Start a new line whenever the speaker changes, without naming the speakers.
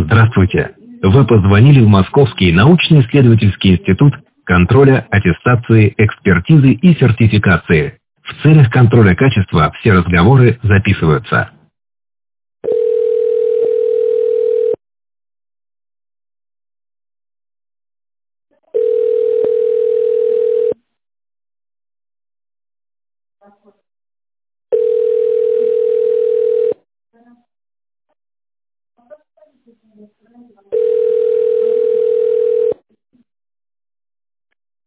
Здравствуйте. Вы позвонили в Московский научно-исследовательский институт контроля, аттестации, экспертизы и сертификации. В целях контроля качества все разговоры записываются.